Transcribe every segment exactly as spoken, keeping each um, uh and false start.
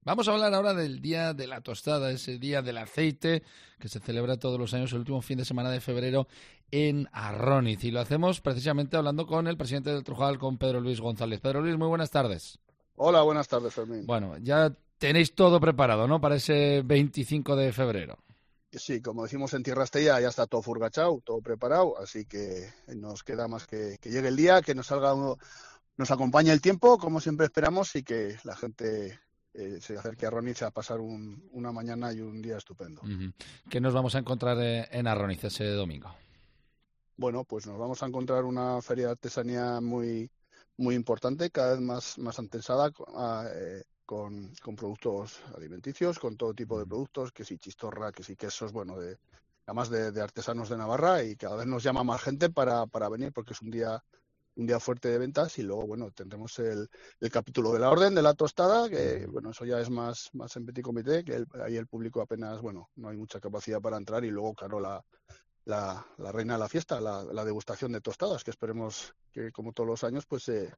Vamos a hablar ahora del Día de la Tostada, ese Día del Aceite que se celebra todos los años el último fin de semana de febrero en Arróniz. Y lo hacemos precisamente hablando con el presidente del Trujal, con Pedro Luis González. Pedro Luis, muy buenas tardes. Hola, buenas tardes, Fermín. Bueno, ya tenéis todo preparado, ¿no?, para ese veinticinco de febrero. Sí, como decimos en Tierra Estella, ya está todo furgachado, todo preparado, así que nos queda más que, que llegue el día, que nos salga uno, nos acompañe el tiempo, como siempre esperamos, y que la gente eh, se acerque a Arróniz a pasar un, una mañana y un día estupendo. Uh-huh. ¿Qué nos vamos a encontrar eh, en Arróniz ese domingo? Bueno, pues nos vamos a encontrar una feria de artesanía muy, muy importante, cada vez más, más antensada, eh, Con, con productos alimenticios, con todo tipo de productos, que si chistorra, que si quesos, bueno, de, además de, de artesanos de Navarra, y cada vez nos llama más gente para, para venir porque es un día un día fuerte de ventas. Y luego, bueno, tendremos el, el capítulo de la Orden de la Tostada, que, bueno, eso ya es más, más en petit comité, que el, ahí el público apenas, bueno, no hay mucha capacidad para entrar, y luego, claro, la, la, la reina de la fiesta, la, la degustación de tostadas, que esperemos que, como todos los años, pues se... Eh,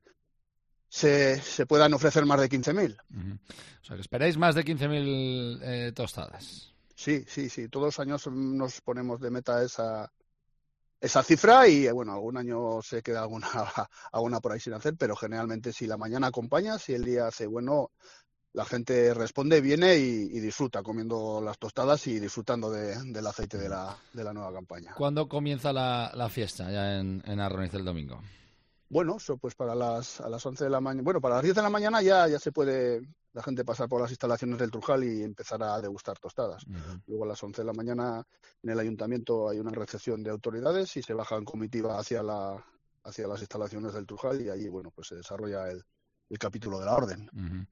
Se, se puedan ofrecer más de quince mil. Uh-huh. O sea, que esperáis más de quince mil eh, tostadas. Sí, sí, sí. Todos los años nos ponemos de meta esa, esa cifra, y, bueno, algún año se queda alguna, alguna por ahí sin hacer, pero generalmente si la mañana acompaña, si el día hace bueno, la gente responde, viene y, y disfruta comiendo las tostadas y disfrutando de, del aceite de la, de la nueva campaña. ¿Cuándo comienza la, la fiesta ya en, en Arróniz el domingo? Bueno, eso pues para las a las once de la mañana, bueno, para las diez de la mañana ya, ya se puede la gente pasar por las instalaciones del Trujal y empezar a degustar tostadas. Uh-huh. Luego a las once de la mañana en el ayuntamiento hay una recepción de autoridades y se baja en comitiva hacia la hacia las instalaciones del Trujal, y allí, bueno, pues se desarrolla el, el capítulo de la Orden. Uh-huh.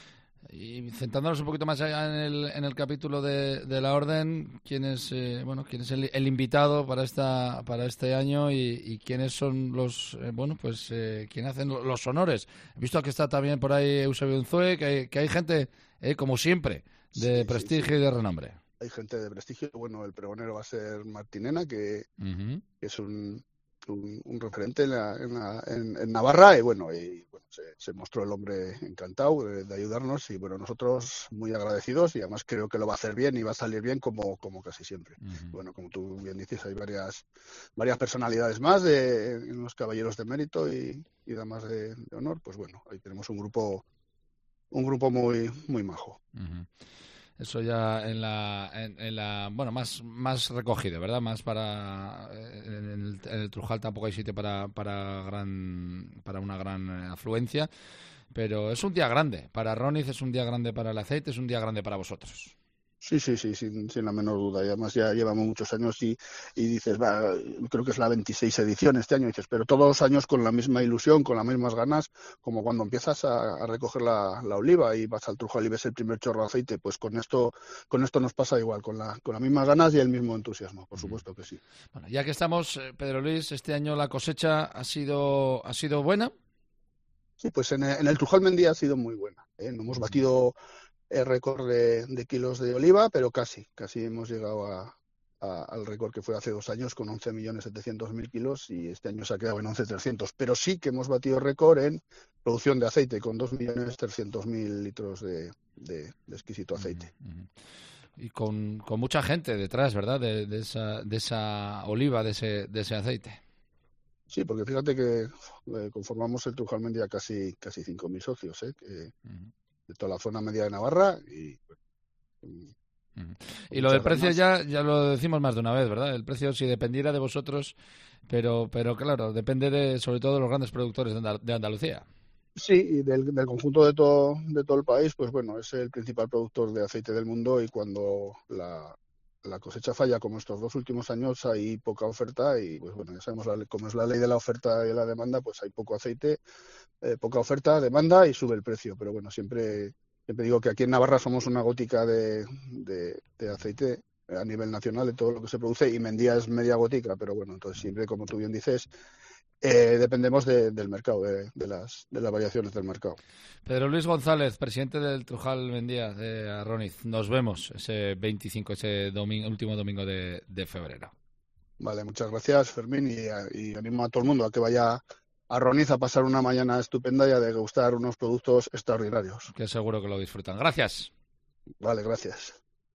Y centrándonos un poquito más allá en el, en el capítulo de, de la Orden, ¿quién es, eh, bueno, quién es el, el invitado para esta para este año y, y quiénes son los, eh, bueno, pues, eh, quién hacen los honores? He visto que está también por ahí Eusebio Unzué, que hay, que hay gente, eh, como siempre, de sí, prestigio sí, sí. y de renombre. Hay gente de prestigio. Bueno, el pregonero va a ser Martinena, que, uh-huh. que es un... Un, un referente en, la, en, la, en, en Navarra, y bueno, y, bueno se, se mostró el hombre encantado de, de ayudarnos, y bueno, nosotros muy agradecidos, y además creo que lo va a hacer bien y va a salir bien como, como casi siempre. Uh-huh. Bueno, como tú bien dices, hay varias varias personalidades más de, en los caballeros de mérito y, y damas de, de honor. Pues bueno, ahí tenemos un grupo un grupo muy muy majo. Uh-huh. Eso ya en la, en, en la bueno, más más recogido, ¿verdad? Más para en el, en el Trujal tampoco hay sitio para para gran para una gran afluencia, pero es un día grande para Arróniz, es un día grande para el aceite, es un día grande para vosotros. Sí, sí, sí, sin, sin la menor duda. Y además ya llevamos muchos años y, y dices, va, creo que es la veintiséis edición este año, y dices, pero todos los años con la misma ilusión, con las mismas ganas, como cuando empiezas a, a recoger la, la oliva y vas al Trujal y ves el primer chorro de aceite. Pues con esto con esto nos pasa igual, con, la, con las mismas ganas y el mismo entusiasmo, por supuesto que sí. Bueno, ya que estamos, Pedro Luis, este año la cosecha ha sido ha sido buena. Sí, pues en el, en el Trujal Mendía ha sido muy buena, ¿eh? No hemos batido el récord de, de kilos de oliva, pero casi, casi hemos llegado a, a, al récord que fue hace dos años con once millones setecientos mil kilos, y este año se ha quedado en once millones trescientos mil. Pero sí que hemos batido récord en producción de aceite con dos millones trescientos mil litros de, de, de exquisito aceite. Uh-huh. Y con, con mucha gente detrás, ¿verdad? De, de, esa, de esa oliva, de ese, de ese aceite. Sí, porque fíjate que eh, conformamos el Trujal Mendía casi, casi cinco mil socios, ¿eh? Que, uh-huh. de toda la zona media de Navarra. Y, uh-huh. y lo del precio ya ya lo decimos más de una vez, ¿verdad? El precio, si dependiera de vosotros, pero pero claro, depende de sobre todo de los grandes productores de, Andal- de Andalucía. Sí, y del, del conjunto de todo de todo el país, pues bueno, es el principal productor de aceite del mundo, y cuando la, la cosecha falla, como estos dos últimos años, hay poca oferta, y pues bueno, ya sabemos la, cómo es la ley de la oferta y de la demanda, pues hay poco aceite, eh, poca oferta, demanda, y sube el precio. Pero bueno, siempre siempre digo que aquí en Navarra somos una gótica de, de, de aceite a nivel nacional, de todo lo que se produce, y Mendía es media gótica, pero bueno, entonces siempre, como tú bien dices, Eh, dependemos de, del mercado, de, de, las, de las variaciones del mercado. Pedro Luis González, presidente del Trujal Mendía de Arróniz. Nos vemos ese veinticinco, ese domingo, último domingo de, de febrero. Vale, muchas gracias, Fermín, y, y animo a todo el mundo a que vaya a Roniz a pasar una mañana estupenda y a degustar unos productos extraordinarios. Que seguro que lo disfrutan. Gracias. Vale, gracias.